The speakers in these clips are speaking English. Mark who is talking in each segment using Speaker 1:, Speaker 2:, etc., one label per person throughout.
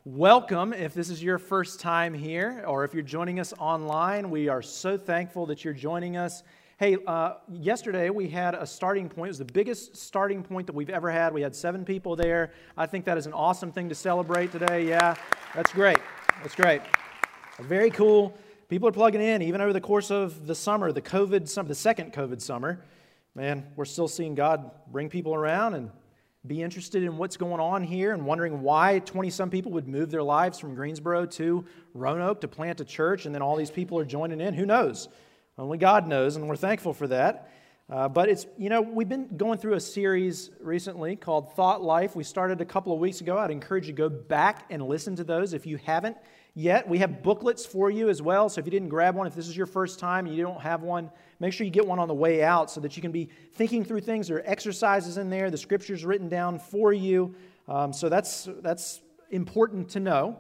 Speaker 1: Welcome. If this is your first time here, or if you're joining us online, we are so thankful that you're joining us. Hey, yesterday we had a starting point. It was the biggest starting point that we've ever had. We had 7 people there. I think that is an awesome thing to celebrate today. Yeah, that's great. That's great. Very cool. People are plugging in, even over the course of the summer, the second COVID summer. Man, we're still seeing God bring people around and be interested in what's going on here and wondering why 20-some people would move their lives from Greensboro to Roanoke to plant a church, and then all these people are joining in. Who knows? Only God knows, and we're thankful for that. But it's, we've been going through a series recently called Thought Life. We started a couple of weeks ago. I'd encourage you to go back and listen to those if you haven't yet. We have booklets for you as well, so if you didn't grab one, if this is your first time and you don't have one, make sure you get one on the way out so that you can be thinking through things. There are exercises in there. The Scripture's written down for you. So that's important to know.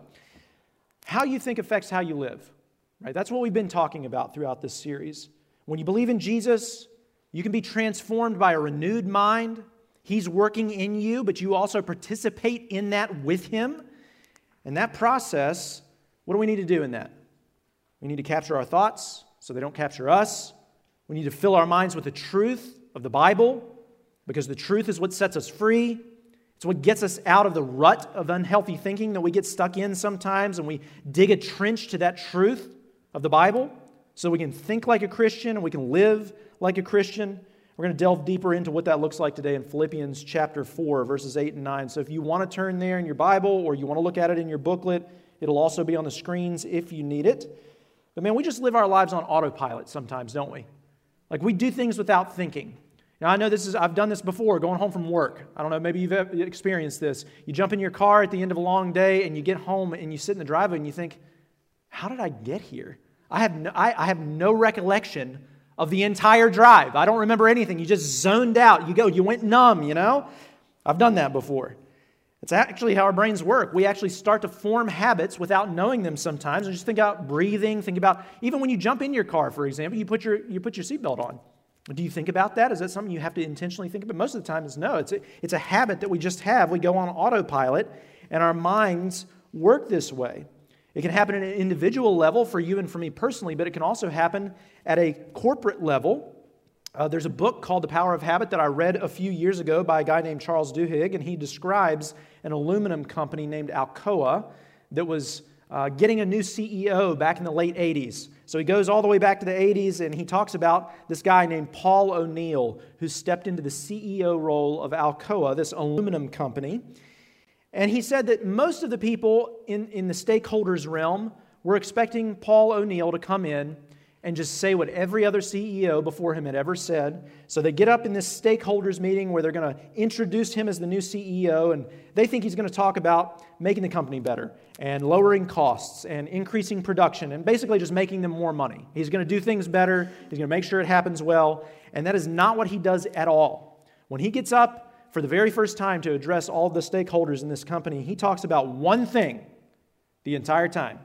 Speaker 1: How you think affects how you live. Right? That's what we've been talking about throughout this series. When you believe in Jesus, you can be transformed by a renewed mind. He's working in you, but you also participate in that with Him. And that process, what do we need to do in that? We need to capture our thoughts so they don't capture us. We need to fill our minds with the truth of the Bible, because the truth is what sets us free. It's what gets us out of the rut of unhealthy thinking that we get stuck in sometimes, and we dig a trench to that truth of the Bible so we can think like a Christian and we can live like a Christian. We're going to delve deeper into what that looks like today in Philippians chapter 4, verses 8 and 9. So if you want to turn there in your Bible or you want to look at it in your booklet, it'll also be on the screens if you need it. But man, we just live our lives on autopilot sometimes, don't we? Like we do things without thinking. Now I know I've done this before, going home from work. I don't know, maybe you've experienced this. You jump in your car at the end of a long day and you get home and you sit in the driveway and you think, how did I get here? I have no recollection of the entire drive. I don't remember anything. You just zoned out. You went numb, I've done that before. It's actually how our brains work. We actually start to form habits without knowing them sometimes. And just think about breathing. Think about, even when you jump in your car, for example, you put your seatbelt on. Do you think about that? Is that something you have to intentionally think about? Most of the time it's no. It's a habit that we just have. We go on autopilot, and our minds work this way. It can happen at an individual level for you and for me personally, but it can also happen at a corporate level. There's a book called The Power of Habit that I read a few years ago by a guy named Charles Duhigg, and he describes an aluminum company named Alcoa that was getting a new CEO back in the late 80s. So he goes all the way back to the 80s, and he talks about this guy named Paul O'Neill, who stepped into the CEO role of Alcoa, this aluminum company. And he said that most of the people in the stakeholders realm were expecting Paul O'Neill to come in and just say what every other CEO before him had ever said. So they get up in this stakeholders meeting where they're going to introduce him as the new CEO, and they think he's going to talk about making the company better and lowering costs and increasing production and basically just making them more money. He's going to do things better. He's going to make sure it happens well. And that is not what he does at all. When he gets up for the very first time to address all of the stakeholders in this company, he talks about one thing the entire time: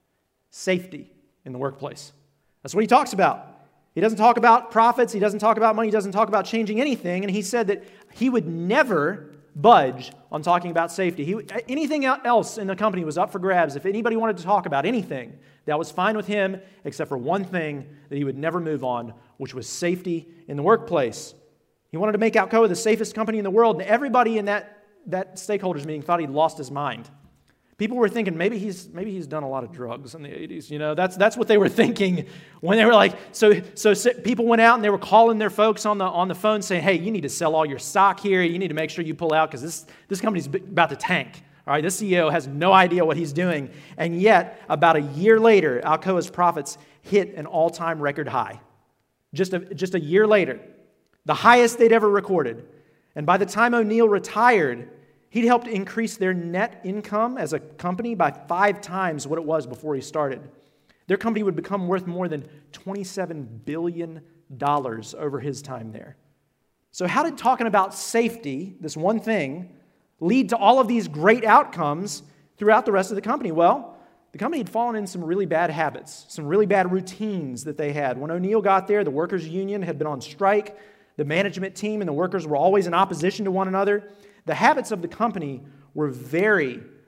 Speaker 1: safety in the workplace. That's what he talks about. He doesn't talk about profits. He doesn't talk about money. He doesn't talk about changing anything. And he said that he would never budge on talking about safety. Anything else in the company was up for grabs. If anybody wanted to talk about anything, that was fine with him, except for one thing that he would never move on, which was safety in the workplace. He wanted to make Alcoa the safest company in the world, and everybody in that stakeholders meeting thought he'd lost his mind. People were thinking maybe he's done a lot of drugs in the 80s. That's what they were thinking when they were like. So people went out and they were calling their folks on the phone saying, "Hey, you need to sell all your stock here. You need to make sure you pull out because this company's about to tank. All right, this CEO has no idea what he's doing." And yet, about a year later, Alcoa's profits hit an all-time record high. Just a year later, the highest they'd ever recorded. And by the time O'Neill retired, he'd helped increase their net income as a company by 5 times what it was before he started. Their company would become worth more than $27 billion over his time there. So how did talking about safety, this one thing, lead to all of these great outcomes throughout the rest of the company? Well, the company had fallen in some really bad habits, some really bad routines that they had. When O'Neill got there, the workers' union had been on strike. The management team and the workers were always in opposition to one another. The habits of the company were very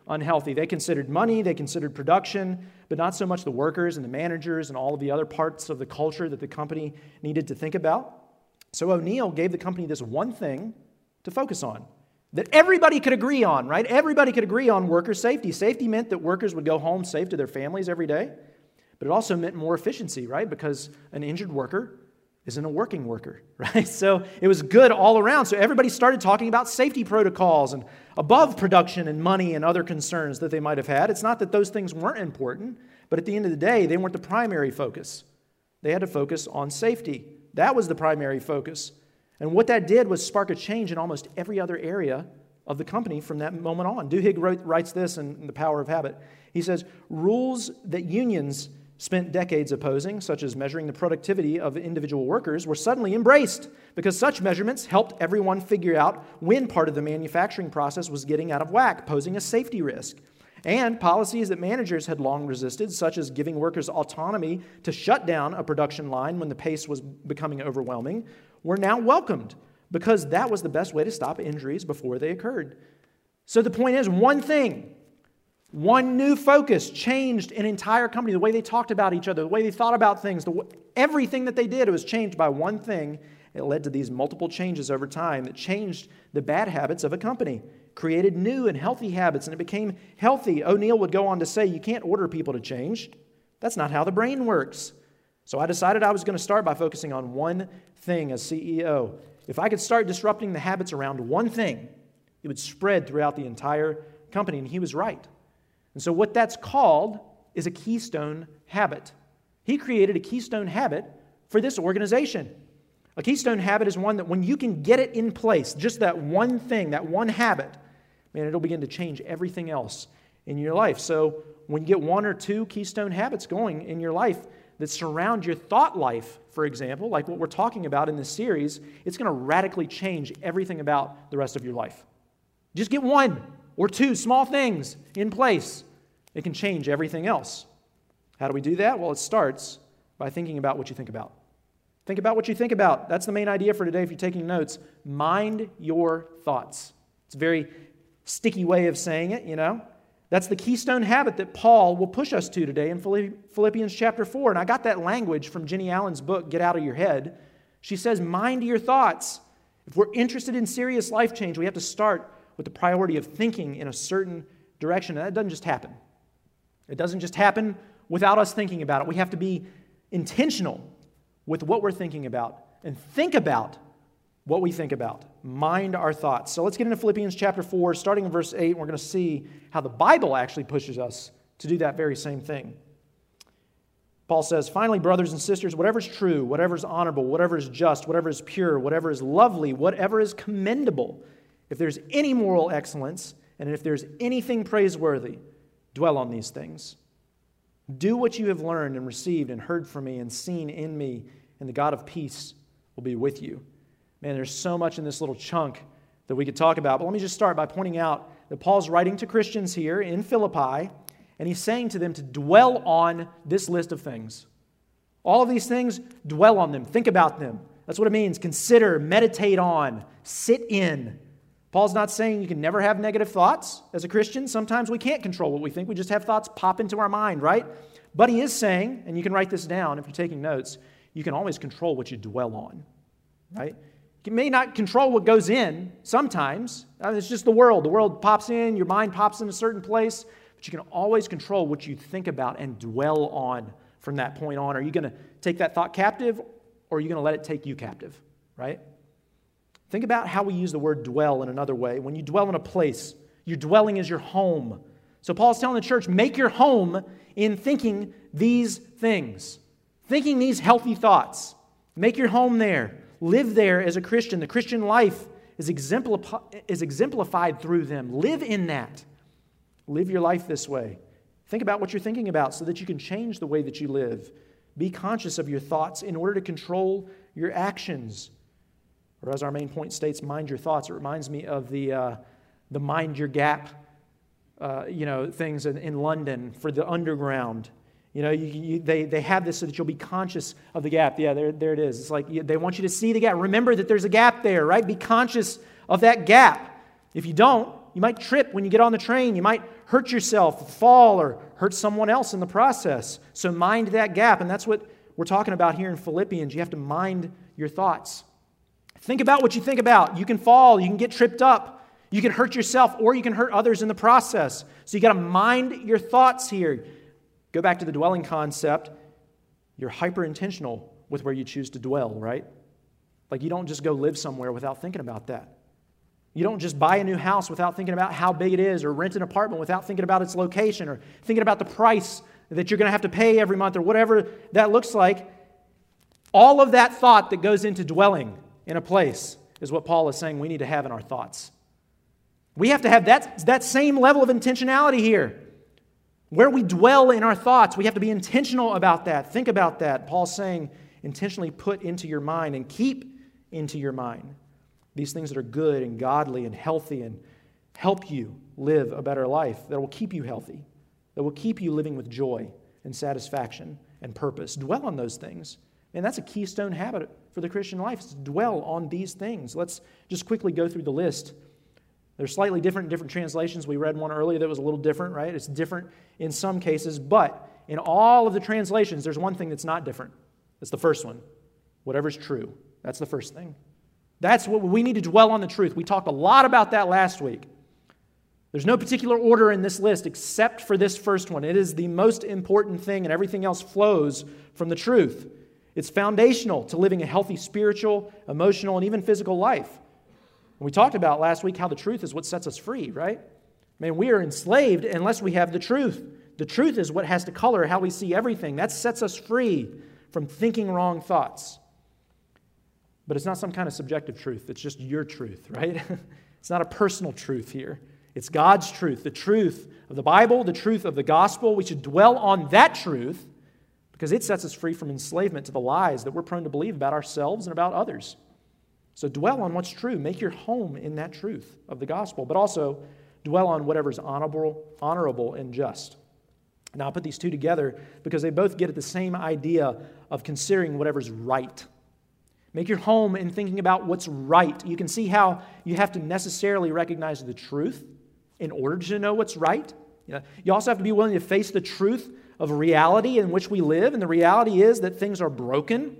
Speaker 1: unhealthy. They considered money, they considered production, but not so much the workers and the managers and all of the other parts of the culture that the company needed to think about. So O'Neill gave the company this one thing to focus on that everybody could agree on, right? Everybody could agree on worker safety. Safety meant that workers would go home safe to their families every day, but it also meant more efficiency, right? Because an injured worker isn't a working worker, right? So it was good all around. So everybody started talking about safety protocols and above production and money and other concerns that they might have had. It's not that those things weren't important, but at the end of the day, they weren't the primary focus. They had to focus on safety. That was the primary focus. And what that did was spark a change in almost every other area of the company from that moment on. Duhigg writes this in The Power of Habit. He says, rules that unions spent decades opposing, such as measuring the productivity of individual workers, were suddenly embraced because such measurements helped everyone figure out when part of the manufacturing process was getting out of whack, posing a safety risk. And policies that managers had long resisted, such as giving workers autonomy to shut down a production line when the pace was becoming overwhelming, were now welcomed because that was the best way to stop injuries before they occurred. So the point is, one thing, one new focus changed an entire company, the way they talked about each other, the way they thought about things, everything that they did, it was changed by one thing. It led to these multiple changes over time that changed the bad habits of a company, created new and healthy habits, and it became healthy. O'Neill would go on to say, you can't order people to change. That's not how the brain works. So I decided I was going to start by focusing on one thing as CEO. If I could start disrupting the habits around one thing, it would spread throughout the entire company, and he was right. And so what that's called is a keystone habit. He created a keystone habit for this organization. A keystone habit is one that when you can get it in place, just that one thing, that one habit, man, it'll begin to change everything else in your life. So when you get one or two keystone habits going in your life that surround your thought life, for example, like what we're talking about in this series, it's going to radically change everything about the rest of your life. Just get one or two small things in place. It can change everything else. How do we do that? Well, it starts by thinking about what you think about. Think about what you think about. That's the main idea for today if you're taking notes. Mind your thoughts. It's a very sticky way of saying it, you know. That's the keystone habit that Paul will push us to today in Philippians chapter 4. And I got that language from Jenny Allen's book, Get Out of Your Head. She says, mind your thoughts. If we're interested in serious life change, we have to start with the priority of thinking in a certain direction. And that doesn't just happen. It doesn't just happen without us thinking about it. We have to be intentional with what we're thinking about and think about what we think about. Mind our thoughts. So let's get into Philippians chapter 4, starting in verse 8. We're going to see how the Bible actually pushes us to do that very same thing. Paul says, finally, brothers and sisters, whatever is true, whatever is honorable, whatever is just, whatever is pure, whatever is lovely, whatever is commendable, if there's any moral excellence, and if there's anything praiseworthy, dwell on these things. Do what you have learned and received and heard from me and seen in me, and the God of peace will be with you. Man, there's so much in this little chunk that we could talk about, but let me just start by pointing out that Paul's writing to Christians here in Philippi, and he's saying to them to dwell on this list of things. All of these things, dwell on them, think about them. That's what it means, consider, meditate on, sit in. Paul's not saying you can never have negative thoughts as a Christian. Sometimes we can't control what we think. We just have thoughts pop into our mind, right? But he is saying, and you can write this down if you're taking notes, you can always control what you dwell on, right? You may not control what goes in sometimes. It's just the world. The world pops in, your mind pops in a certain place, but you can always control what you think about and dwell on from that point on. Are you going to take that thought captive, or are you going to let it take you captive, right? Think about how we use the word dwell in another way. When you dwell in a place, your dwelling is your home. So Paul's telling the church, make your home in thinking these things, thinking these healthy thoughts. Make your home there. Live there as a Christian. The Christian life is exemplified through them. Live in that. Live your life this way. Think about what you're thinking about so that you can change the way that you live. Be conscious of your thoughts in order to control your actions. Or as our main point states, mind your thoughts. It reminds me of the Mind Your Gap, things in London for the underground. You know, they have this so that you'll be conscious of the gap. Yeah, there it is. It's like they want you to see the gap. Remember that there's a gap there, right? Be conscious of that gap. If you don't, You might trip when you get on the train. You might hurt yourself, fall, or hurt someone else in the process. So mind that gap, and that's what we're talking about here in Philippians. You have to mind your thoughts. Think about what you think about. You can fall, you can get tripped up, you can hurt yourself, or you can hurt others in the process. So you got to mind your thoughts here. Go back to the dwelling concept. You're hyper-intentional with where you choose to dwell, right? Like you don't just go live somewhere without thinking about that. You don't just buy a new house without thinking about how big it is, or rent an apartment without thinking about its location, or thinking about the price that you're going to have to pay every month, or whatever that looks like. All of that thought that goes into dwelling in a place is what Paul is saying we need to have in our thoughts. We have to have that same level of intentionality here. Where we dwell in our thoughts, we have to be intentional about that. Think about that. Paul's saying intentionally put into your mind and keep into your mind these things that are good and godly and healthy and help you live a better life, that will keep you healthy, that will keep you living with joy and satisfaction and purpose. Dwell on those things. And that's a keystone habit for the Christian life, is to dwell on these things. Let's just quickly go through the list. They're slightly different in different translations. We read one earlier that was a little different, right? It's different in some cases, but in all of the translations, there's one thing that's not different. It's the first one. Whatever's true. That's the first thing. That's what we need to dwell on, the truth. We talked a lot about that last week. There's no particular order in this list except for this first one. It is the most important thing, and everything else flows from the truth. It's foundational to living a healthy spiritual, emotional, and even physical life. And we talked about last week how the truth is what sets us free, right? Man, we are enslaved unless we have the truth. The truth is what has to color how we see everything. That sets us free from thinking wrong thoughts. But it's not some kind of subjective truth. It's just your truth, right? It's not a personal truth here. It's God's truth, the truth of the Bible, the truth of the gospel. We should dwell on that truth because it sets us free from enslavement to the lies that we're prone to believe about ourselves and about others. So dwell on what's true. Make your home in that truth of the gospel, but also dwell on whatever's honorable and just. Now, I put these two together because they both get at the same idea of considering whatever's right. Make your home in thinking about what's right. You can see how you have to necessarily recognize the truth in order to know what's right. You also have to be willing to face the truth of reality in which we live, and the reality is that things are broken,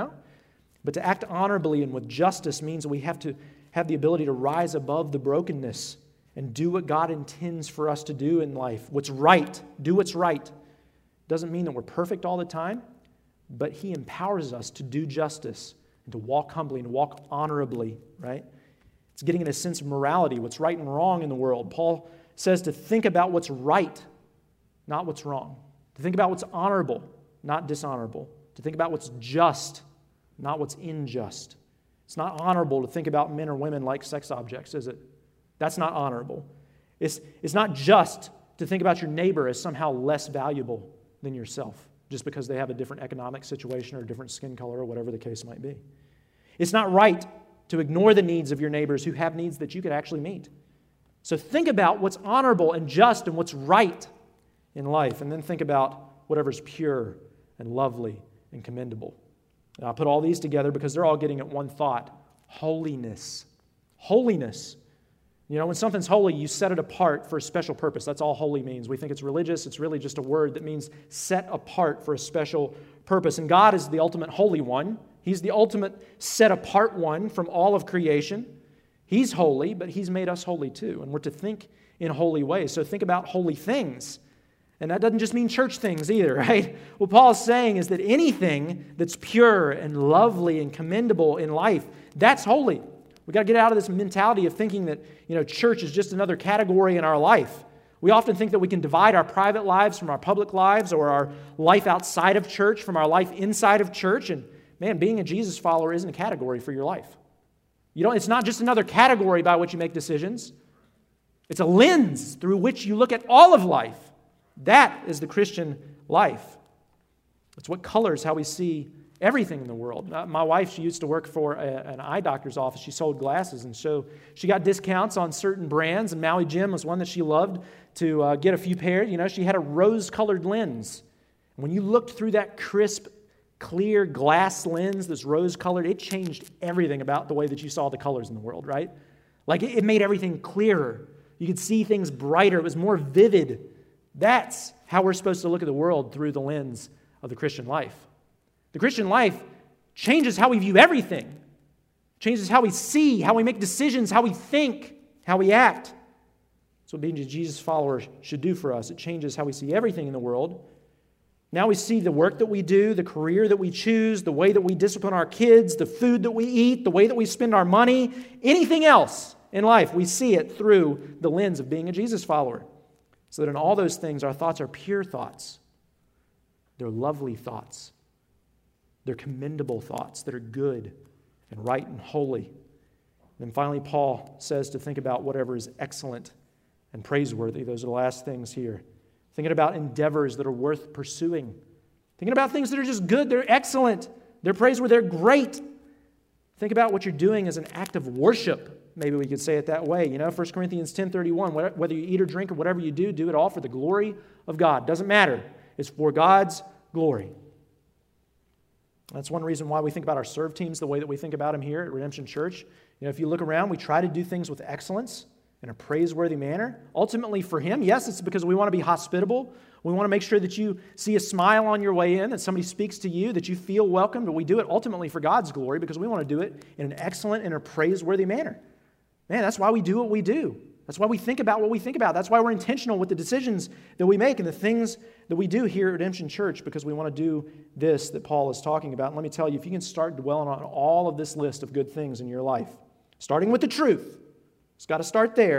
Speaker 1: But to act honorably and with justice means that we have to have the ability to rise above the brokenness and do what God intends for us to do in life. What's right. Do what's right. Doesn't mean that we're perfect all the time, but He empowers us to do justice and to walk humbly and to walk honorably, right? It's getting in a sense of morality, what's right and wrong in the world. Paul says to think about what's right, not what's wrong. To think about what's honorable, not dishonorable. To think about what's just, not what's unjust. It's not honorable to think about men or women like sex objects, is it? That's not honorable. It's not just to think about your neighbor as somehow less valuable than yourself, just because they have a different economic situation or a different skin color or whatever the case might be. It's not right to ignore the needs of your neighbors who have needs that you could actually meet. So think about what's honorable and just and what's right in life, and then think about whatever's pure and lovely and commendable. And I'll put all these together because they're all getting at one thought: holiness. Holiness. When something's holy, you set it apart for a special purpose. That's all holy means. We think it's religious. It's really just a word that means set apart for a special purpose. And God is the ultimate holy one. He's the ultimate set apart one from all of creation. He's holy, but He's made us holy too. And we're to think in holy ways. So think about holy things. And that doesn't just mean church things either, right? What Paul is saying is that anything that's pure and lovely and commendable in life, that's holy. We've got to get out of this mentality of thinking that, church is just another category in our life. We often think that we can divide our private lives from our public lives, or our life outside of church from our life inside of church. And man, being a Jesus follower isn't a category for your life. It's not just another category by which you make decisions. It's a lens through which you look at all of life. That is the Christian life. It's what colors how we see everything in the world. My wife, she used to work for an eye doctor's office. She sold glasses, and so she got discounts on certain brands, and Maui Jim was one that she loved to get a few pairs. She had a rose-colored lens. And when you looked through that crisp, clear glass lens that's rose-colored, it changed everything about the way that you saw the colors in the world, right? Like it made everything clearer. You could see things brighter. It was more vivid. That's how we're supposed to look at the world through the lens of the Christian life. The Christian life changes how we view everything. Changes how we see, how we make decisions, how we think, how we act. That's what being a Jesus follower should do for us. It changes how we see everything in the world. Now we see the work that we do, the career that we choose, the way that we discipline our kids, the food that we eat, the way that we spend our money, anything else in life, we see it through the lens of being a Jesus follower. So that in all those things, our thoughts are pure thoughts. They're lovely thoughts. They're commendable thoughts that are good and right and holy. And then finally, Paul says to think about whatever is excellent and praiseworthy. Those are the last things here. Thinking about endeavors that are worth pursuing. Thinking about things that are just good, they're excellent, they're praiseworthy, they're great. Think about what you're doing as an act of worship. Maybe we could say it that way. 1 Corinthians 10:31, whether you eat or drink or whatever you do it all for the glory of God. Doesn't matter. It's for God's glory. That's one reason why we think about our serve teams the way that we think about them here at Redemption Church. If you look around, we try to do things with excellence in a praiseworthy manner. Ultimately for Him, yes, it's because we want to be hospitable. We want to make sure that you see a smile on your way in, that somebody speaks to you, that you feel welcome, but we do it ultimately for God's glory because we want to do it in an excellent and a praiseworthy manner. Man, that's why we do what we do. That's why we think about what we think about. That's why we're intentional with the decisions that we make and the things that we do here at Redemption Church, because we want to do this that Paul is talking about. And let me tell you, if you can start dwelling on all of this list of good things in your life, starting with the truth, it's got to start there,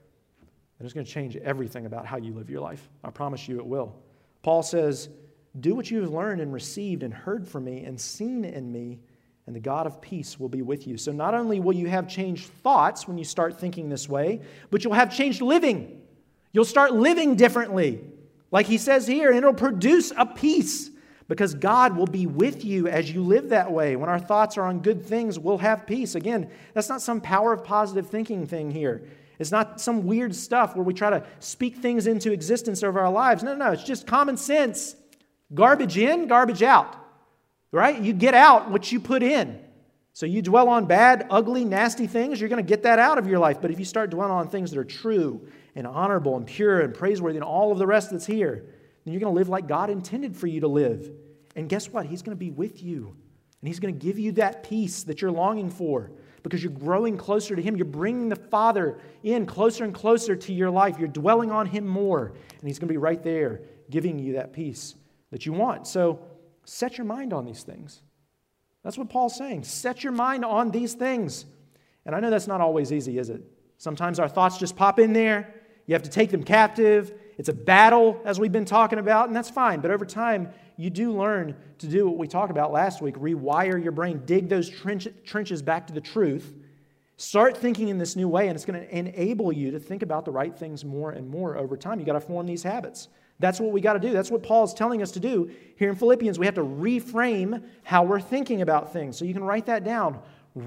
Speaker 1: and it's going to change everything about how you live your life. I promise you it will. Paul says, do what you have learned and received and heard from me and seen in me, and the God of peace will be with you. So not only will you have changed thoughts when you start thinking this way, but you'll have changed living. You'll start living differently, like he says here, and it'll produce a peace because God will be with you as you live that way. When our thoughts are on good things, we'll have peace. Again, that's not some power of positive thinking thing here. It's not some weird stuff where we try to speak things into existence over our lives. No, it's just common sense. Garbage in, garbage out. Right? You get out what you put in. So you dwell on bad, ugly, nasty things, you're going to get that out of your life. But if you start dwelling on things that are true and honorable and pure and praiseworthy and all of the rest that's here, then you're going to live like God intended for you to live. And guess what? He's going to be with you. And He's going to give you that peace that you're longing for because you're growing closer to Him. You're bringing the Father in closer and closer to your life. You're dwelling on Him more. And He's going to be right there giving you that peace that you want. So set your mind on these things. That's what Paul's saying. Set your mind on these things. And I know that's not always easy, is it? Sometimes our thoughts just pop in there. You have to take them captive. It's a battle, as we've been talking about, and that's fine. But over time, you do learn to do what we talked about last week. Rewire your brain. Dig those trenches back to the truth. Start thinking in this new way, and it's going to enable you to think about the right things more and more over time. You've got to form these habits. That's what we got to do. That's what Paul's telling us to do here in Philippians. We have to reframe how we're thinking about things. So you can write that down.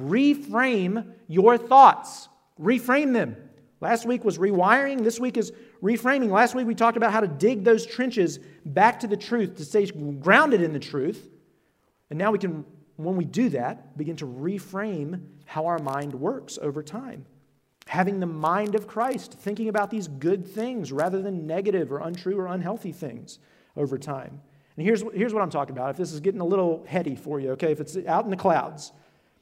Speaker 1: Reframe your thoughts. Reframe them. Last week was rewiring. This week is reframing. Last week we talked about how to dig those trenches back to the truth, to stay grounded in the truth. And now we can, when we do that, begin to reframe how our mind works over time. Having the mind of Christ, thinking about these good things rather than negative or untrue or unhealthy things over time. And here's what I'm talking about. If this is getting a little heady for you, okay, if it's out in the clouds.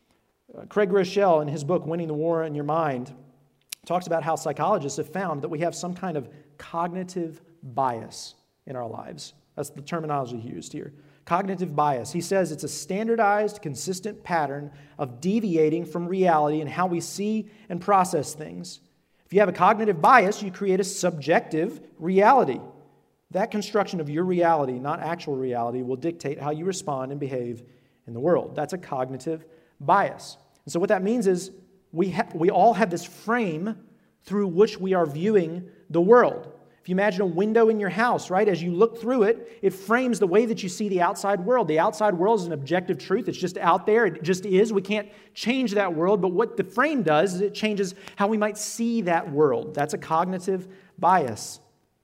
Speaker 1: Craig Groeschel, in his book, Winning the War in Your Mind, talks about how psychologists have found that we have some kind of cognitive bias in our lives. That's the terminology used here. Cognitive bias. He says it's a standardized, consistent pattern of deviating from reality and how we see and process things. If you have a cognitive bias, you create a subjective reality. That construction of your reality, not actual reality, will dictate how you respond and behave in the world. That's a cognitive bias. And so what that means is we all have this frame through which we are viewing the world. If you imagine a window in your house, right, as you look through it, it frames the way that you see the outside world. The outside world is an objective truth. It's just out there. It just is. We can't change that world. But what the frame does is it changes how we might see that world. That's a cognitive bias.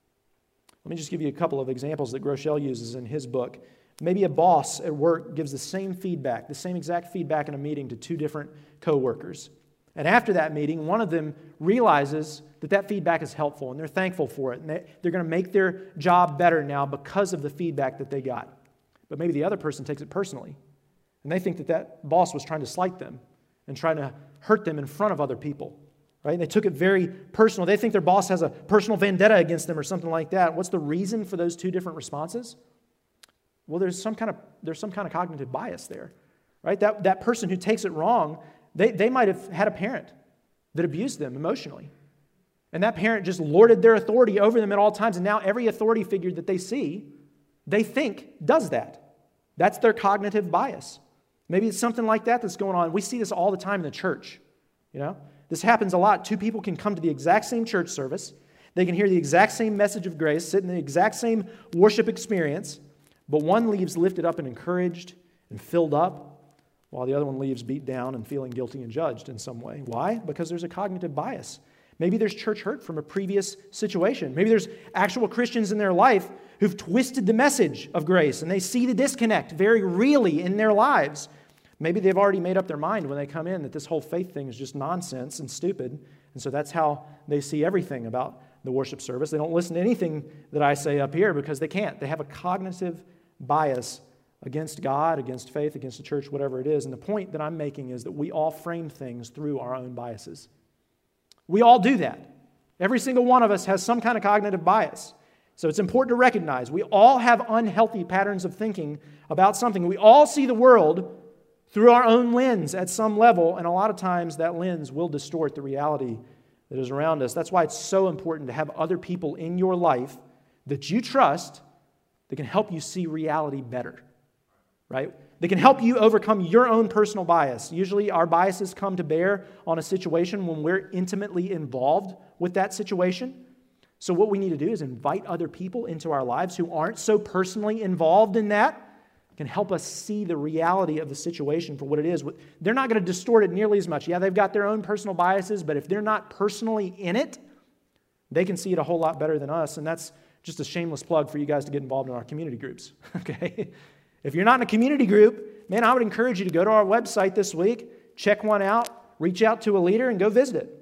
Speaker 1: Let me just give you a couple of examples that Groeschel uses in his book. Maybe a boss at work gives the same exact feedback in a meeting to two different coworkers. And after that meeting, one of them realizes that that feedback is helpful, and they're thankful for it, and they're going to make their job better now because of the feedback that they got. But maybe the other person takes it personally, and they think that that boss was trying to slight them and trying to hurt them in front of other people. Right? And they took it very personal. They think their boss has a personal vendetta against them or something like that. What's the reason for those two different responses? Well, there's some kind of cognitive bias there. Right? That person who takes it wrong, they might have had a parent that abused them emotionally. And that parent just lorded their authority over them at all times. And now every authority figure that they see, they think does that. That's their cognitive bias. Maybe it's something like that that's going on. We see this all the time in the church. You know? This happens a lot. Two people can come to the exact same church service. They can hear the exact same message of grace, sit in the exact same worship experience, but one leaves lifted up and encouraged and filled up, while the other one leaves beat down and feeling guilty and judged in some way. Why? Because there's a cognitive bias. Maybe there's church hurt from a previous situation. Maybe there's actual Christians in their life who've twisted the message of grace, and they see the disconnect very really in their lives. Maybe they've already made up their mind when they come in that this whole faith thing is just nonsense and stupid, and so that's how they see everything about the worship service. They don't listen to anything that I say up here because they can't. They have a cognitive bias against God, against faith, against the church, whatever it is. And the point that I'm making is that we all frame things through our own biases. We all do that. Every single one of us has some kind of cognitive bias. So it's important to recognize we all have unhealthy patterns of thinking about something. We all see the world through our own lens at some level, and a lot of times that lens will distort the reality that is around us. That's why it's so important to have other people in your life that you trust that can help you see reality better, right? They can help you overcome your own personal bias. Usually our biases come to bear on a situation when we're intimately involved with that situation. So what we need to do is invite other people into our lives who aren't so personally involved in that, can help us see the reality of the situation for what it is. They're not going to distort it nearly as much. Yeah, they've got their own personal biases, but if they're not personally in it, they can see it a whole lot better than us. And that's just a shameless plug for you guys to get involved in our community groups. Okay? If you're not in a community group, man, I would encourage you to go to our website this week, check one out, reach out to a leader, and go visit it.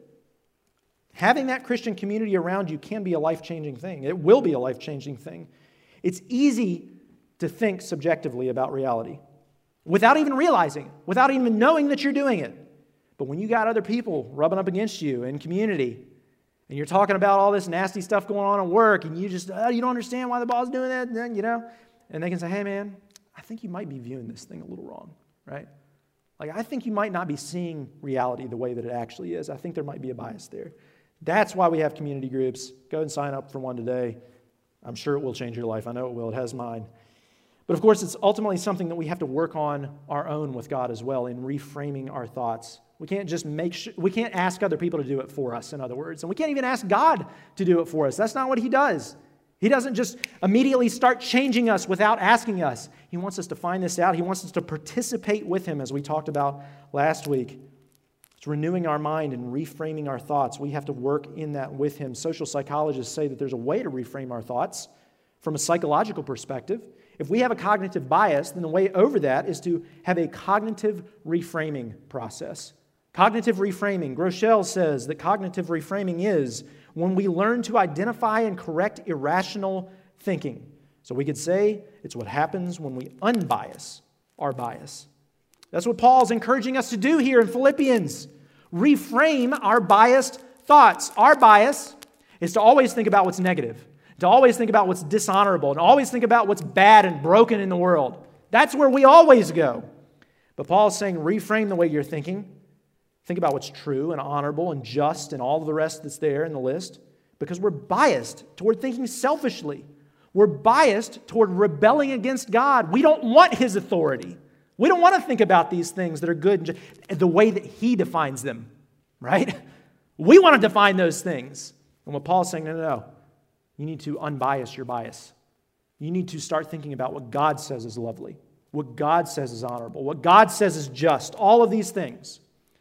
Speaker 1: Having that Christian community around you can be a life-changing thing. It will be a life-changing thing. It's easy to think subjectively about reality without even realizing, without even knowing that you're doing it. But when you got other people rubbing up against you in community, and you're talking about all this nasty stuff going on at work, and you just, you don't understand why the boss is doing that, you know, and they can say, hey man, I think you might be viewing this thing a little wrong, right? Like, I think you might not be seeing reality the way that it actually is. I think there might be a bias there. That's why we have community groups. Go and sign up for one today. I'm sure it will change your life. I know it will. It has mine. But of course, it's ultimately something that we have to work on our own with God as well in reframing our thoughts. We can't just we can't ask other people to do it for us, in other words. And we can't even ask God to do it for us. That's not what He does. He doesn't just immediately start changing us without asking us. He wants us to find this out. He wants us to participate with Him, as we talked about last week. It's renewing our mind and reframing our thoughts. We have to work in that with Him. Social psychologists say that there's a way to reframe our thoughts from a psychological perspective. If we have a cognitive bias, then the way over that is to have a cognitive reframing process. Cognitive reframing. Groeschel says that cognitive reframing is when we learn to identify and correct irrational thinking. So we could say it's what happens when we unbias our bias. That's what Paul's encouraging us to do here in Philippians. Reframe our biased thoughts. Our bias is to always think about what's negative, to always think about what's dishonorable, and always think about what's bad and broken in the world. That's where we always go. But Paul's saying reframe the way you're thinking. Think about what's true and honorable and just and all of the rest that's there in the list, because we're biased toward thinking selfishly. We're biased toward rebelling against God. We don't want His authority. We don't want to think about these things that are good the way that He defines them, right? We want to define those things. And what Paul's saying, no. You need to unbias your bias. You need to start thinking about what God says is lovely, what God says is honorable, what God says is just, all of these things.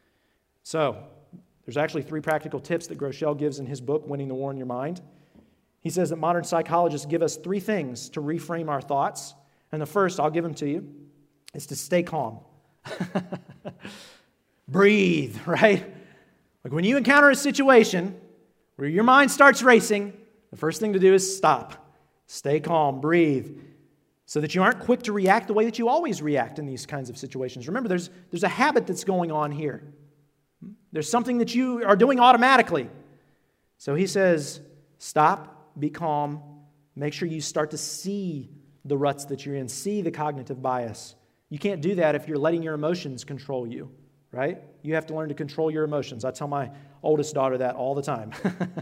Speaker 1: So, there's actually 3 practical tips that Groeschel gives in his book, Winning the War in Your Mind. He says that modern psychologists give us 3 things to reframe our thoughts. And the first, I'll give them to you, is to stay calm. Breathe, right? Like when you encounter a situation where your mind starts racing, the first thing to do is stop. Stay calm, breathe, so that you aren't quick to react the way that you always react in these kinds of situations. Remember, there's a habit that's going on here. There's something that you are doing automatically. So he says, stop, be calm, make sure you start to see the ruts that you're in, see the cognitive bias. You can't do that if you're letting your emotions control you, right? You have to learn to control your emotions. I tell my oldest daughter that all the time.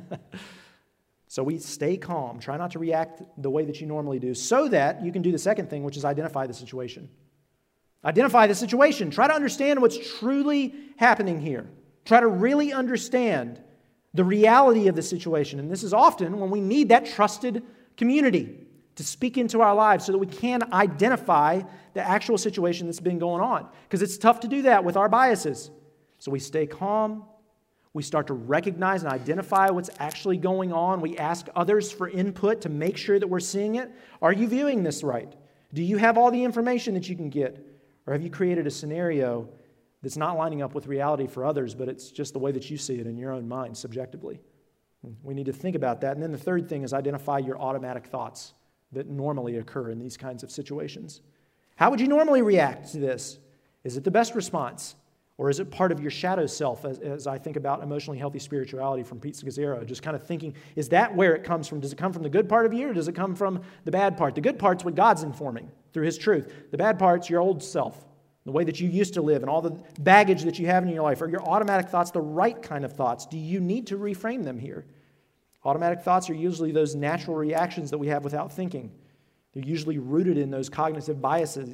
Speaker 1: So we stay calm, try not to react the way that you normally do, so that you can do the second thing, which is identify the situation. Identify the situation. Try to understand what's truly happening here. Try to really understand the reality of the situation. And this is often when we need that trusted community to speak into our lives so that we can identify the actual situation that's been going on. Because it's tough to do that with our biases. So we stay calm. We start to recognize and identify what's actually going on. We ask others for input to make sure that we're seeing it. Are you viewing this right? Do you have all the information that you can get? Or have you created a scenario that's not lining up with reality for others, but it's just the way that you see it in your own mind subjectively? We need to think about that. And then the third thing is identify your automatic thoughts that normally occur in these kinds of situations. How would you normally react to this? Is it the best response? Or is it part of your shadow self, as I think about emotionally healthy spirituality from Pete Scazzero? Just kind of thinking, is that where it comes from? Does it come from the good part of you, or does it come from the bad part? The good part's what God's informing through His truth. The bad part's your old self, the way that you used to live, and all the baggage that you have in your life. Are your automatic thoughts the right kind of thoughts? Do you need to reframe them here? Automatic thoughts are usually those natural reactions that we have without thinking. They're usually rooted in those cognitive biases,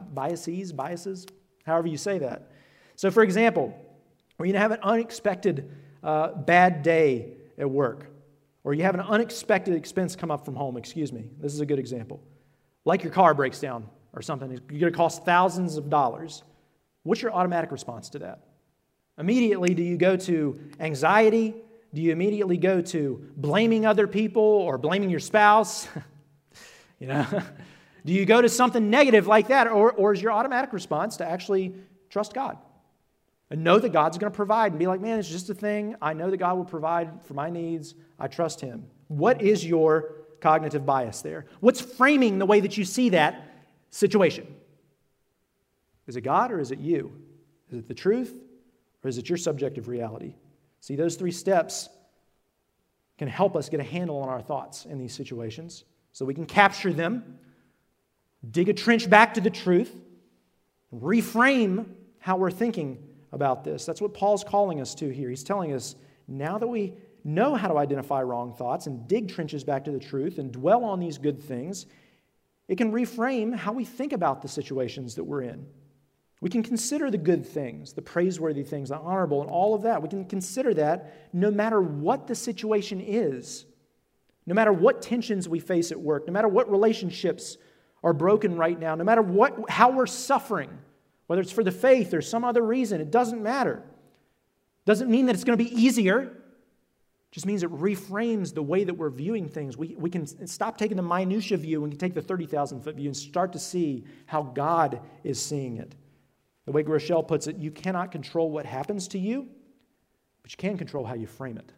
Speaker 1: however you say that. So, for example, when you have an unexpected bad day at work, or you have an unexpected expense come up from home, this is a good example. Like your car breaks down or something, it's going to cost thousands of dollars. What's your automatic response to that? Immediately, do you go to anxiety? Do you immediately go to blaming other people or blaming your spouse? Do you go to something negative like that? Or is your automatic response to actually trust God? And know that God's going to provide and be like, man, it's just a thing. I know that God will provide for my needs. I trust Him. What is your cognitive bias there? What's framing the way that you see that situation? Is it God or is it you? Is it the truth or is it your subjective reality? See, those three steps can help us get a handle on our thoughts in these situations so we can capture them, dig a trench back to the truth, reframe how we're thinking about this. That's what Paul's calling us to here. He's telling us, now that we know how to identify wrong thoughts and dig trenches back to the truth and dwell on these good things, it can reframe how we think about the situations that we're in. We can consider the good things, the praiseworthy things, the honorable, and all of that. We can consider that no matter what the situation is, no matter what tensions we face at work, no matter what relationships are broken right now, no matter how we're suffering, whether it's for the faith or some other reason, it doesn't matter. Doesn't mean that it's going to be easier. It just means it reframes the way that we're viewing things. We can stop taking the minutia view and we can take the 30,000-foot view and start to see how God is seeing it. The way Rochelle puts it, you cannot control what happens to you, but you can control how you frame it.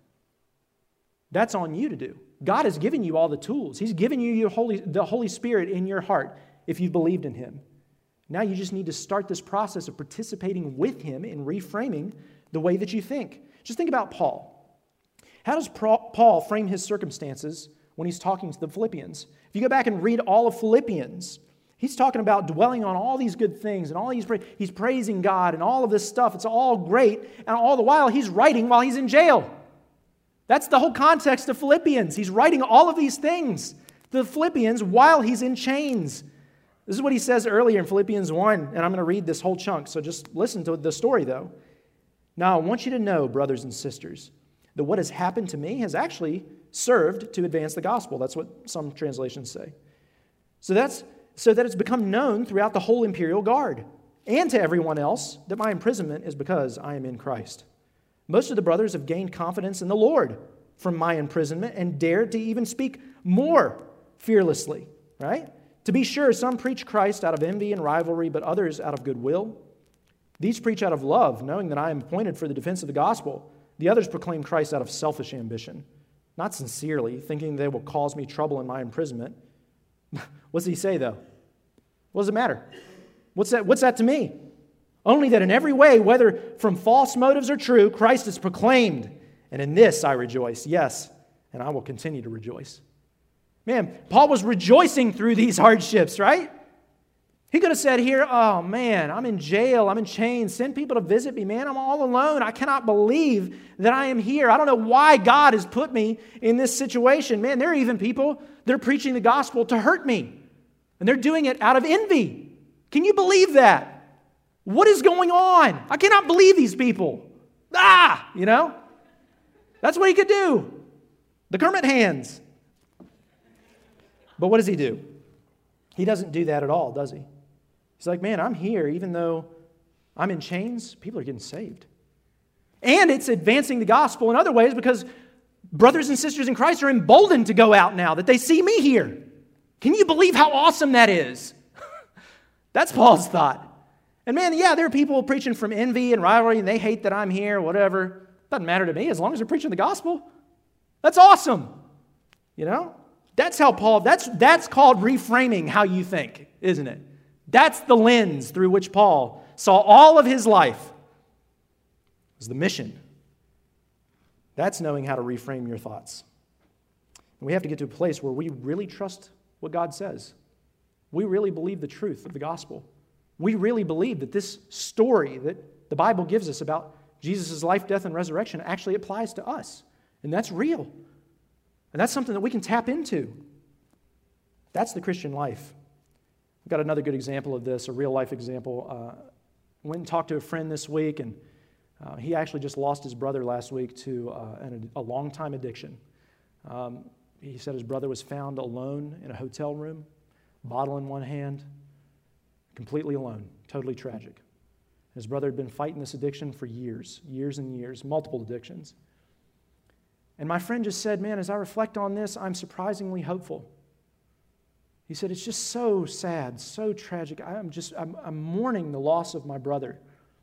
Speaker 1: That's on you to do. God has given you all the tools. He's given you the Holy Spirit in your heart if you've believed in Him. Now you just need to start this process of participating with Him in reframing the way that you think. Just think about Paul. How does Paul frame his circumstances when he's talking to the Philippians? If you go back and read all of Philippians, he's talking about dwelling on all these good things and he's praising God and all of this stuff. It's all great. And all the while he's writing while he's in jail. That's the whole context of Philippians. He's writing all of these things to the Philippians while he's in chains. This is what he says earlier in Philippians 1, and I'm going to read this whole chunk, so just listen to the story, though. Now, I want you to know, brothers and sisters, that what has happened to me has actually served to advance the gospel. That's what some translations say. So that it's become known throughout the whole imperial guard and to everyone else that my imprisonment is because I am in Christ. Most of the brothers have gained confidence in the Lord from my imprisonment and dared to even speak more fearlessly, right? To be sure, some preach Christ out of envy and rivalry, but others out of goodwill. These preach out of love, knowing that I am appointed for the defense of the gospel. The others proclaim Christ out of selfish ambition, not sincerely, thinking they will cause me trouble in my imprisonment. What does he say, though? What does it matter? What's that to me? Only that in every way, whether from false motives or true, Christ is proclaimed. And in this I rejoice, yes, and I will continue to rejoice. Man, Paul was rejoicing through these hardships, right? He could have said here, oh man, I'm in jail, I'm in chains, send people to visit me, man, I'm all alone. I cannot believe that I am here. I don't know why God has put me in this situation. Man, there are even people that are preaching the gospel to hurt me, and they're doing it out of envy. Can you believe that? What is going on? I cannot believe these people. That's what he could do. The Kermit hands. But what does he do? He doesn't do that at all, does he? He's like, man, I'm here even though I'm in chains. People are getting saved. And it's advancing the gospel in other ways because brothers and sisters in Christ are emboldened to go out now that they see me here. Can you believe how awesome that is? That's Paul's thought. And man, yeah, there are people preaching from envy and rivalry and they hate that I'm here, whatever. Doesn't matter to me as long as they're preaching the gospel. That's awesome. That's how Paul, that's called reframing how you think, isn't it? That's the lens through which Paul saw all of his life. It was the mission. That's knowing how to reframe your thoughts. And we have to get to a place where we really trust what God says. We really believe the truth of the gospel. We really believe that this story that the Bible gives us about Jesus' life, death, and resurrection actually applies to us. And that's real. And that's something that we can tap into. That's the Christian life. I've got another good example of this, a real-life example. Went and talked to a friend this week, and he actually just lost his brother last week to a long-time addiction. He said his brother was found alone in a hotel room, bottle in one hand, completely alone, totally tragic. His brother had been fighting this addiction for years and years, multiple addictions. And my friend just said, man, as I reflect on this, I'm surprisingly hopeful. He said, it's just so sad, so tragic. I'm mourning the loss of my brother.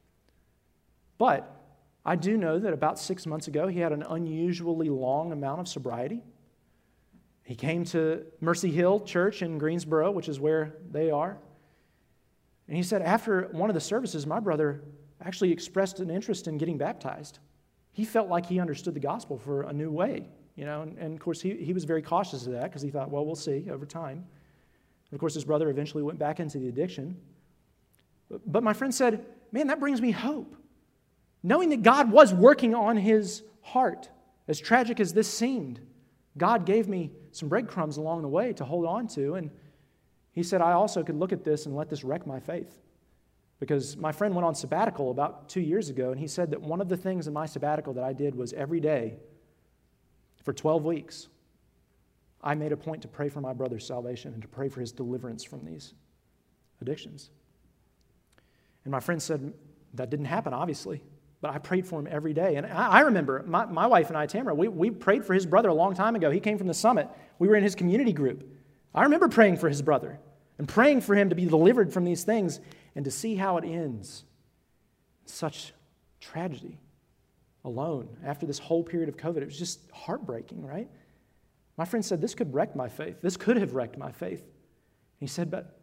Speaker 1: But I do know that about 6 months ago, he had an unusually long amount of sobriety. He came to Mercy Hill Church in Greensboro, which is where they are. And he said, after one of the services, my brother actually expressed an interest in getting baptized. He felt like he understood the gospel for a new way, and of course he was very cautious of that because he thought, well, we'll see over time. And of course, his brother eventually went back into the addiction. But my friend said, man, that brings me hope. Knowing that God was working on his heart, as tragic as this seemed, God gave me some breadcrumbs along the way to hold on to. And he said, I also could look at this and let this wreck my faith. Because my friend went on sabbatical about 2 years ago, and he said that one of the things in my sabbatical that I did was every day for 12 weeks, I made a point to pray for my brother's salvation and to pray for his deliverance from these addictions. And my friend said that didn't happen, obviously, but I prayed for him every day. And I remember my wife and I, Tamara, we prayed for his brother a long time ago. He came from the Summit. We were in his community group. I remember praying for his brother and praying for him to be delivered from these things and to see how it ends. Such tragedy alone after this whole period of COVID. It was just heartbreaking, right? My friend said, this could wreck my faith. This could have wrecked my faith. He said, but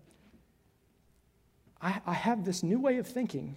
Speaker 1: I have this new way of thinking.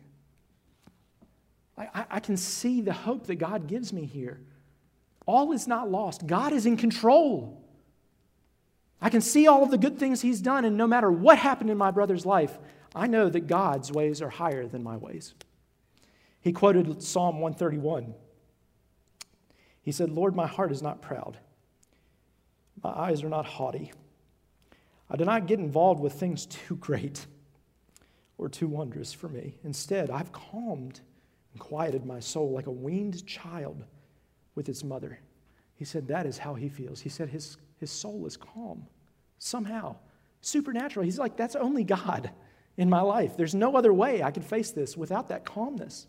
Speaker 1: I can see the hope that God gives me here. All is not lost. God is in control. I can see all of the good things he's done, and no matter what happened in my brother's life, I know that God's ways are higher than my ways. He quoted Psalm 131. He said, Lord, my heart is not proud. My eyes are not haughty. I do not get involved with things too great or too wondrous for me. Instead, I've calmed and quieted my soul like a weaned child with its mother. He said that is how he feels. He said his soul is calm somehow, supernatural. He's like, that's only God in my life. There's no other way I could face this without that calmness.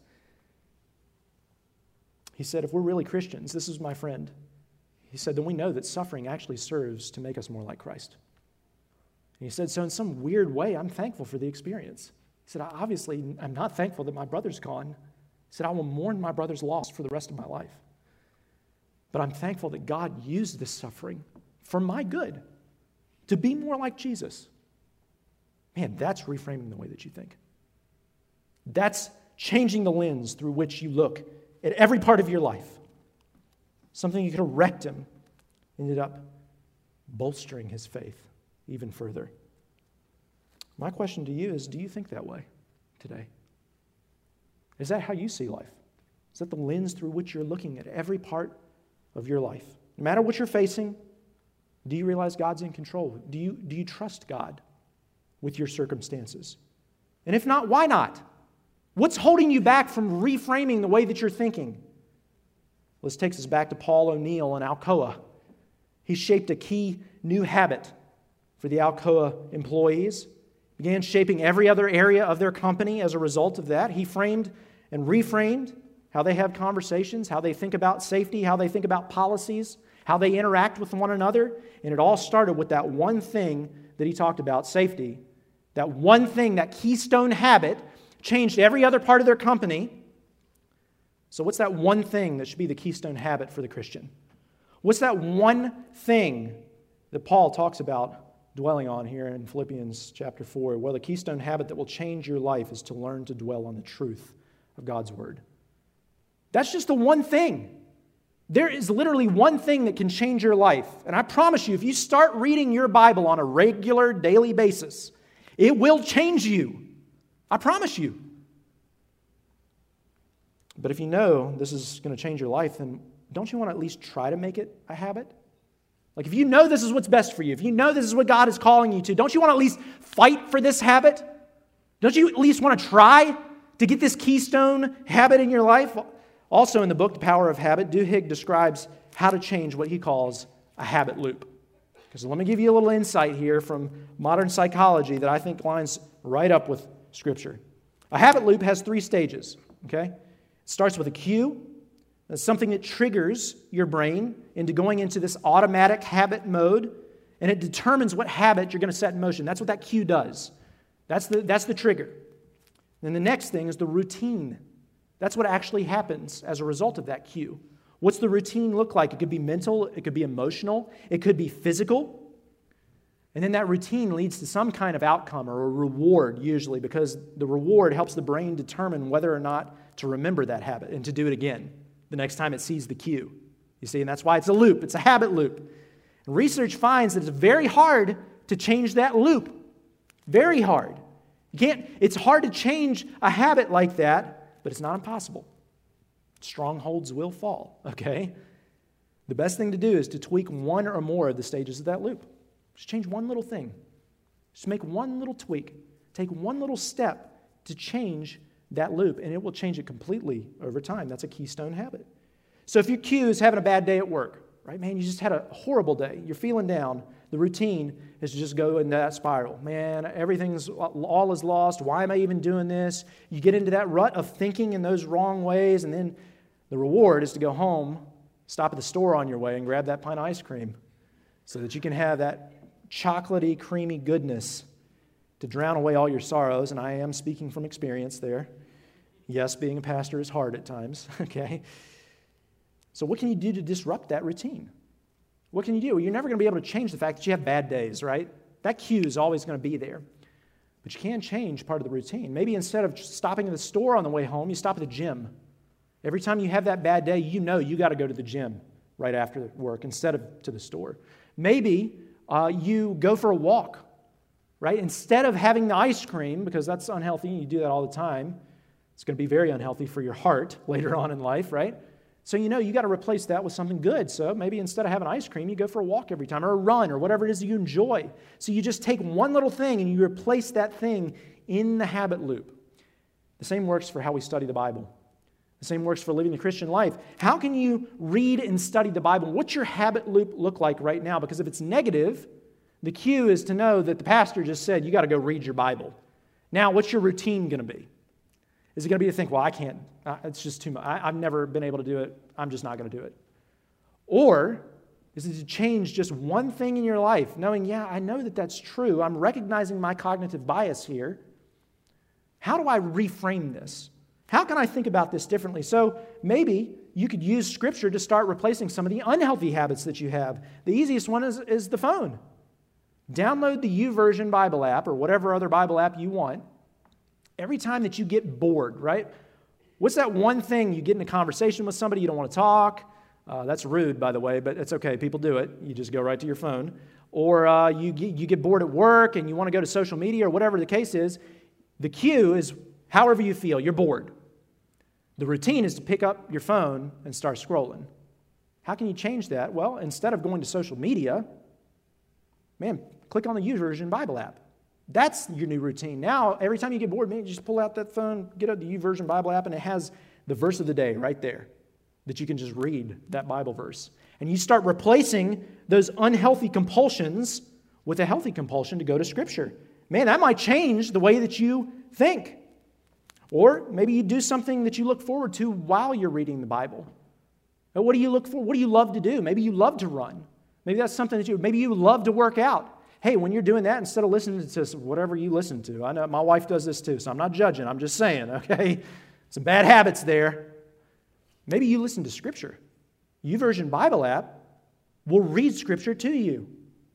Speaker 1: He said, if we're really Christians, this is my friend, he said, then we know that suffering actually serves to make us more like Christ. And he said, so in some weird way, I'm thankful for the experience. He said, obviously, I'm not thankful that my brother's gone. He He said, I will mourn my brother's loss for the rest of my life. But I'm thankful that God used this suffering for my good, to be more like Jesus. Man, that's reframing the way that you think. That's changing the lens through which you look at every part of your life. Something you could have wrecked him ended up bolstering his faith even further. My question to you is, do you think that way today? Is that how you see life? Is that the lens through which you're looking at every part of your life? No matter what you're facing, do you realize God's in control? Do you trust God with your circumstances? And if not, why not? What's holding you back from reframing the way that you're thinking? Well, this takes us back to Paul O'Neill in Alcoa. He shaped a key new habit for the Alcoa employees, began shaping every other area of their company as a result of that. He framed and reframed how they have conversations, how they think about safety, how they think about policies, how they interact with one another. And it all started with that one thing that he talked about, safety. That one thing, that keystone habit, changed every other part of their company. So what's that one thing that should be the keystone habit for the Christian? What's that one thing that Paul talks about dwelling on here in Philippians chapter 4? Well, the keystone habit that will change your life is to learn to dwell on the truth of God's Word. That's just the one thing. There is literally one thing that can change your life. And I promise you, if you start reading your Bible on a regular, daily basis, it will change you. I promise you. But if you know this is going to change your life, then don't you want to at least try to make it a habit? Like if you know this is what's best for you, if you know this is what God is calling you to, don't you want to at least fight for this habit? Don't you at least want to try to get this keystone habit in your life? Also in the book, The Power of Habit, Duhigg describes how to change what he calls a habit loop. Because let me give you a little insight here from modern psychology that I think lines right up with Scripture. A habit loop has 3 stages, okay? It starts with a cue. That's something that triggers your brain into going into this automatic habit mode, and it determines what habit you're going to set in motion. That's what that cue does. That's the trigger. Then the next thing is the routine. That's what actually happens as a result of that cue. What's the routine look like? It could be mental, it could be emotional, it could be physical. And then that routine leads to some kind of outcome or a reward usually, because the reward helps the brain determine whether or not to remember that habit and to do it again the next time it sees the cue. You see, and that's why it's a loop. It's a habit loop. And research finds that it's very hard to change that loop. Very hard. It's hard to change a habit like that, but it's not impossible. Strongholds will fall, okay? The best thing to do is to tweak one or more of the stages of that loop. Just change one little thing. Just make one little tweak. Take one little step to change that loop, and it will change it completely over time. That's a keystone habit. So if your cue is having a bad day at work, right, man, you just had a horrible day, you're feeling down, the routine is to just go into that spiral. Man, all is lost. Why am I even doing this? You get into that rut of thinking in those wrong ways, and then the reward is to go home, stop at the store on your way, and grab that pint of ice cream so that you can have that chocolatey, creamy goodness to drown away all your sorrows. And I am speaking from experience there. Yes, being a pastor is hard at times, okay? So what can you do to disrupt that routine? What can you do? Well, you're never going to be able to change the fact that you have bad days, right? That cue is always going to be there. But you can change part of the routine. Maybe instead of stopping at the store on the way home, you stop at the gym. Every time you have that bad day, you know you got to go to the gym right after work instead of to the store. Maybe you go for a walk, right? Instead of having the ice cream, because that's unhealthy and you do that all the time, it's going to be very unhealthy for your heart later on in life, right? So you know you got to replace that with something good. So maybe instead of having ice cream, you go for a walk every time or a run or whatever it is you enjoy. So you just take one little thing and you replace that thing in the habit loop. The same works for how we study the Bible. The same works for living the Christian life. How can you read and study the Bible? What's your habit loop look like right now? Because if it's negative, the cue is to know that the pastor just said, you got to go read your Bible. Now, what's your routine going to be? Is it going to be to think, well, I can't, it's just too much. I've never been able to do it. I'm just not going to do it. Or is it to change just one thing in your life, knowing, yeah, I know that that's true. I'm recognizing my cognitive bias here. How do I reframe this? How can I think about this differently? So maybe you could use Scripture to start replacing some of the unhealthy habits that you have. The easiest one is the phone. Download the YouVersion Bible app or whatever other Bible app you want. Every time that you get bored, right? What's that one thing you get in a conversation with somebody, you don't want to talk? That's rude, by the way, but it's okay. People do it. You just go right to your phone. Or you get bored at work and you want to go to social media or whatever the case is. The cue is however you feel. You're bored. The routine is to pick up your phone and start scrolling. How can you change that? Well, instead of going to social media, click on the YouVersion Bible app. That's your new routine. Now, every time you get bored, just pull out that phone, get out the YouVersion Bible app, and it has the verse of the day right there that you can just read that Bible verse. And you start replacing those unhealthy compulsions with a healthy compulsion to go to Scripture. That might change the way that you think. Or maybe you do something that you look forward to while you're reading the Bible. What do you look for? What do you love to do? Maybe you love to run. Maybe that's something that maybe you love to work out. Hey, when you're doing that, instead of listening to whatever you listen to, I know my wife does this too, so I'm not judging, I'm just saying, okay? Some bad habits there. Maybe you listen to Scripture. YouVersion Bible app will read Scripture to you.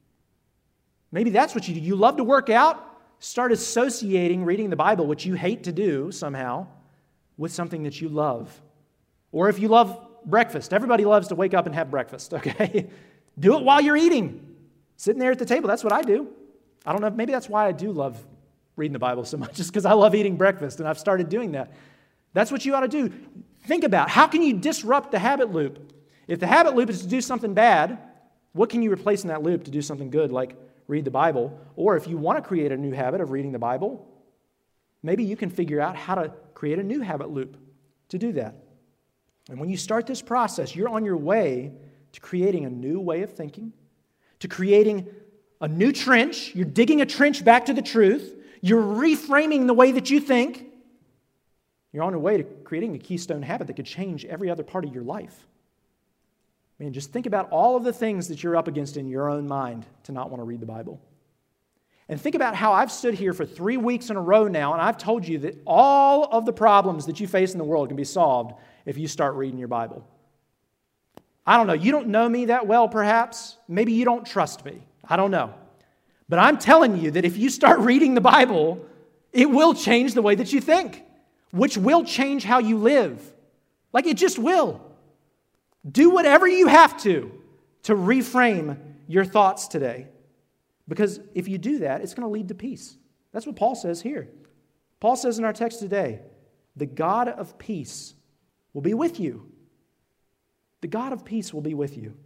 Speaker 1: Maybe that's what you do. You love to work out. Start associating reading the Bible, which you hate to do somehow, with something that you love. Or if you love breakfast, everybody loves to wake up and have breakfast, okay? Do it while you're eating. Sitting there at the table, that's what I do. I don't know, maybe that's why I do love reading the Bible so much, just because I love eating breakfast, and I've started doing that. That's what you ought to do. Think about, how can you disrupt the habit loop? If the habit loop is to do something bad, what can you replace in that loop to do something good, like read the Bible? Or if you want to create a new habit of reading the Bible, maybe you can figure out how to create a new habit loop to do that. And when you start this process, you're on your way to creating a new way of thinking, to creating a new trench. You're digging a trench back to the truth. You're reframing the way that you think. You're on your way to creating a keystone habit that could change every other part of your life. Just think about all of the things that you're up against in your own mind to not want to read the Bible. And think about how I've stood here for 3 weeks in a row now, and I've told you that all of the problems that you face in the world can be solved if you start reading your Bible. I don't know. You don't know me that well, perhaps. Maybe you don't trust me. I don't know. But I'm telling you that if you start reading the Bible, it will change the way that you think, which will change how you live. It just will. Do whatever you have to reframe your thoughts today. Because if you do that, it's going to lead to peace. That's what Paul says here. Paul says in our text today, the God of peace will be with you. The God of peace will be with you.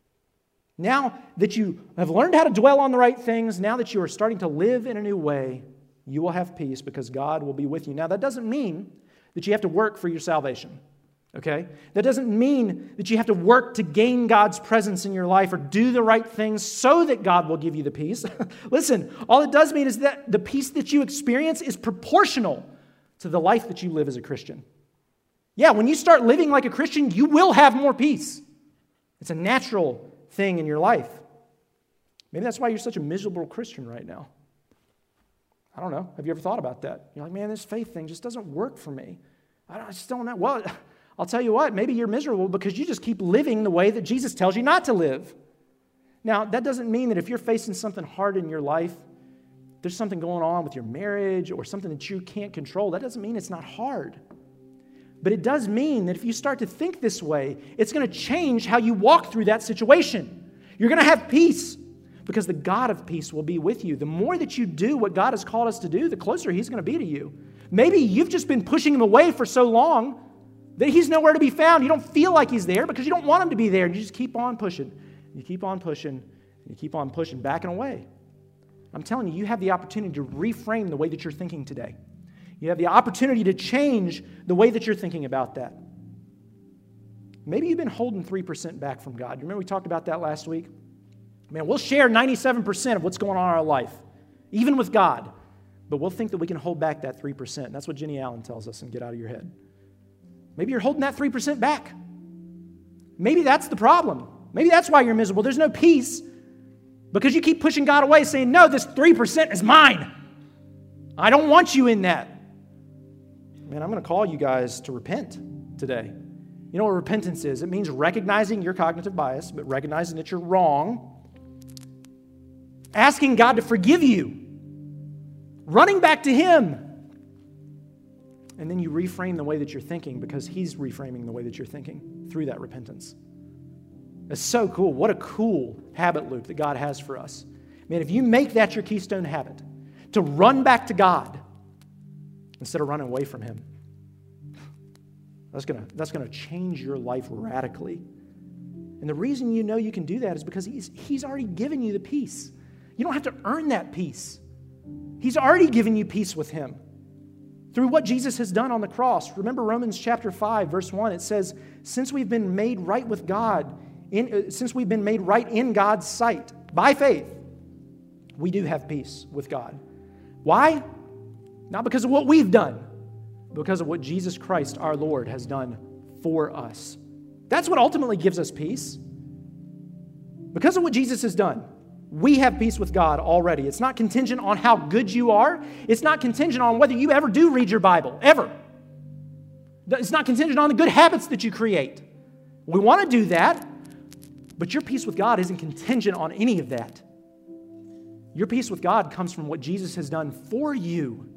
Speaker 1: Now that you have learned how to dwell on the right things, now that you are starting to live in a new way, you will have peace because God will be with you. Now that doesn't mean that you have to work for your salvation. Okay? That doesn't mean that you have to work to gain God's presence in your life or do the right things so that God will give you the peace. Listen, all it does mean is that the peace that you experience is proportional to the life that you live as a Christian. Yeah, when you start living like a Christian, you will have more peace. It's a natural thing in your life. Maybe that's why you're such a miserable Christian right now. I don't know. Have you ever thought about that? You're like, man, this faith thing just doesn't work for me. I just don't know. Well, I'll tell you what, maybe you're miserable because you just keep living the way that Jesus tells you not to live. Now, that doesn't mean that if you're facing something hard in your life, there's something going on with your marriage or something that you can't control. That doesn't mean it's not hard. But it does mean that if you start to think this way, it's going to change how you walk through that situation. You're going to have peace because the God of peace will be with you. The more that you do what God has called us to do, the closer He's going to be to you. Maybe you've just been pushing Him away for so long that He's nowhere to be found. You don't feel like He's there because you don't want Him to be there. And you just keep on pushing. You keep on pushing. And you keep on pushing, backing away. I'm telling you, you have the opportunity to reframe the way that you're thinking today. You have the opportunity to change the way that you're thinking about that. Maybe you've been holding 3% back from God. You remember we talked about that last week? Man, we'll share 97% of what's going on in our life, even with God. But we'll think that we can hold back that 3%. That's what Jenny Allen tells us in Get Out of Your Head. Maybe you're holding that 3% back. Maybe that's the problem. Maybe that's why you're miserable. There's no peace because you keep pushing God away saying, no, this 3% is mine. I don't want you in that. man, I'm going to call you guys to repent today. You know what repentance is? It means recognizing your cognitive bias, but recognizing that you're wrong, asking God to forgive you, running back to Him, and then you reframe the way that you're thinking because He's reframing the way that you're thinking through that repentance. It's so cool. What a cool habit loop that God has for us. Man, if you make that your keystone habit, to run back to God instead of running away from Him, that's gonna change your life radically. And the reason you know you can do that is because He's already given you the peace. You don't have to earn that peace. He's already given you peace with Him through what Jesus has done on the cross. Remember Romans chapter 5, verse 1, it says, since we've been made right with God, since we've been made right in God's sight by faith, we do have peace with God. Why? Not because of what we've done, but because of what Jesus Christ, our Lord, has done for us. That's what ultimately gives us peace. Because of what Jesus has done, we have peace with God already. It's not contingent on how good you are. It's not contingent on whether you ever do read your Bible, ever. It's not contingent on the good habits that you create. We want to do that, but your peace with God isn't contingent on any of that. Your peace with God comes from what Jesus has done for you.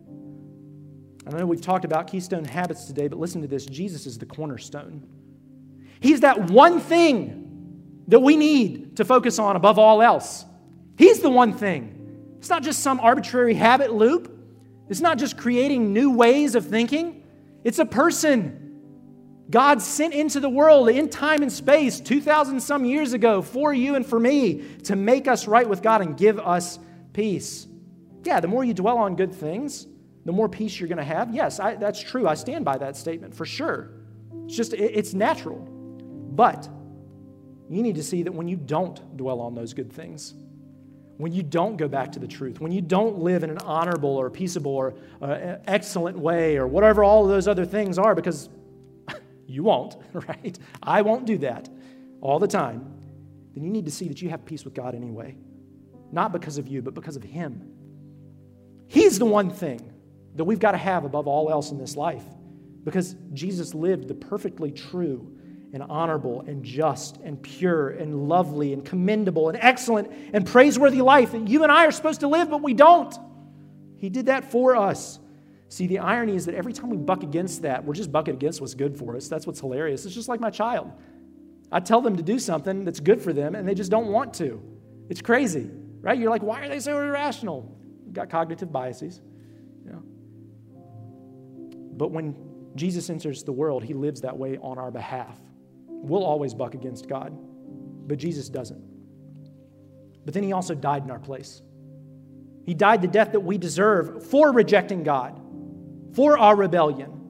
Speaker 1: I know we've talked about keystone habits today, but listen to this. Jesus is the cornerstone. He's that one thing that we need to focus on above all else. He's the one thing. It's not just some arbitrary habit loop. It's not just creating new ways of thinking. It's a person God sent into the world in time and space 2,000 some years ago for you and for me to make us right with God and give us peace. Yeah, the more you dwell on good things, the more peace you're going to have. Yes, that's true. I stand by that statement for sure. It's natural. But you need to see that when you don't dwell on those good things, when you don't go back to the truth, when you don't live in an honorable or peaceable or excellent way or whatever all of those other things are, because you won't, right? I won't do that all the time. Then you need to see that you have peace with God anyway. Not because of you, but because of Him. He's the one thing that we've got to have above all else in this life, because Jesus lived the perfectly true and honorable and just and pure and lovely and commendable and excellent and praiseworthy life that you and I are supposed to live, but we don't. He did that for us. See, the irony is that every time we buck against that, we're just bucking against what's good for us. That's what's hilarious. It's just like my child. I tell them to do something that's good for them, and they just don't want to. It's crazy, right? You're like, why are they so irrational? You've got cognitive biases. You know? But when Jesus enters the world, He lives that way on our behalf. We'll always buck against God, but Jesus doesn't. But then He also died in our place. He died the death that we deserve for rejecting God, for our rebellion.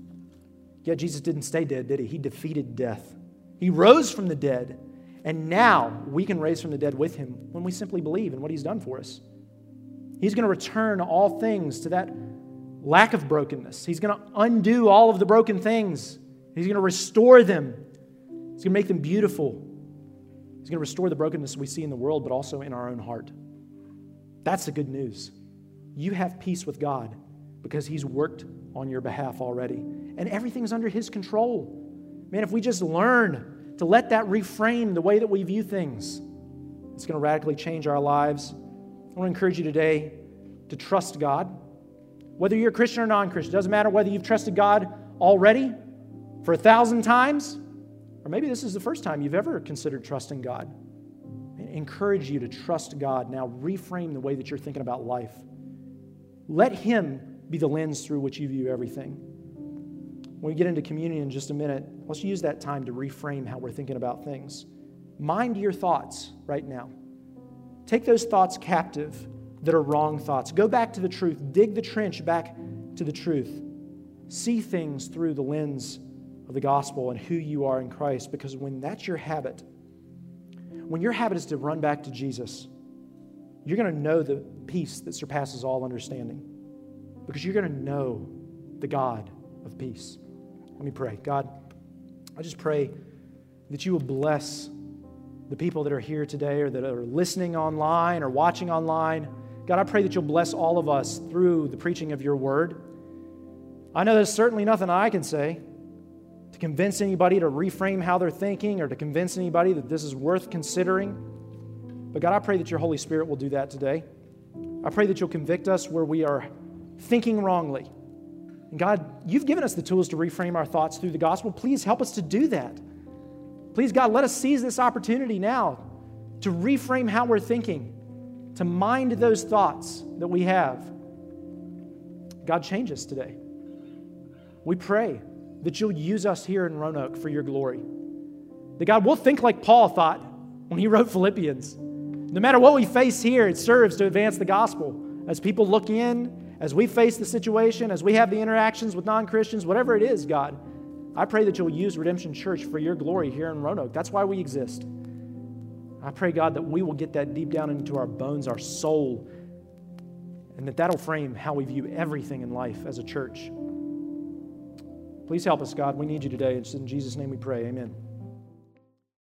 Speaker 1: Yet Jesus didn't stay dead, did He? He defeated death. He rose from the dead, and now we can raise from the dead with Him when we simply believe in what He's done for us. He's going to return all things to that lack of brokenness. He's going to undo all of the broken things. He's going to restore them. He's going to make them beautiful. He's going to restore the brokenness we see in the world, but also in our own heart. That's the good news. You have peace with God because He's worked on your behalf already. And everything's under His control. Man, if we just learn to let that reframe the way that we view things, it's going to radically change our lives. I want to encourage you today to trust God. Whether you're a Christian or non-Christian, it doesn't matter whether you've trusted God already for 1,000 times, or maybe this is the first time you've ever considered trusting God. I encourage you to trust God. Now reframe the way that you're thinking about life. Let Him be the lens through which you view everything. When we get into communion in just a minute, let's use that time to reframe how we're thinking about things. Mind your thoughts right now. Take those thoughts captive that are wrong thoughts. Go back to the truth. Dig the trench back to the truth. See things through the lens of the gospel and who you are in Christ, because when that's your habit, when your habit is to run back to Jesus, you're going to know the peace that surpasses all understanding, because you're going to know the God of peace. Let me pray. God, I just pray that you will bless the people that are here today or that are listening online or watching online. God, I pray that you'll bless all of us through the preaching of your word. I know there's certainly nothing I can say to convince anybody to reframe how they're thinking or to convince anybody that this is worth considering. But God, I pray that your Holy Spirit will do that today. I pray that you'll convict us where we are thinking wrongly. And God, you've given us the tools to reframe our thoughts through the gospel. Please help us to do that. Please, God, let us seize this opportunity now to reframe how we're thinking, to mind those thoughts that we have. God, change us today. We pray that you'll use us here in Roanoke for your glory. That, God, we'll think like Paul thought when he wrote Philippians. No matter what we face here, it serves to advance the gospel. As people look in, as we face the situation, as we have the interactions with non-Christians, whatever it is, God, I pray that you'll use Redemption Church for your glory here in Roanoke. That's why we exist. I pray, God, that we will get that deep down into our bones, our soul, and that'll frame how we view everything in life as a church. Please help us, God. We need you today. It's in Jesus' name we pray. Amen.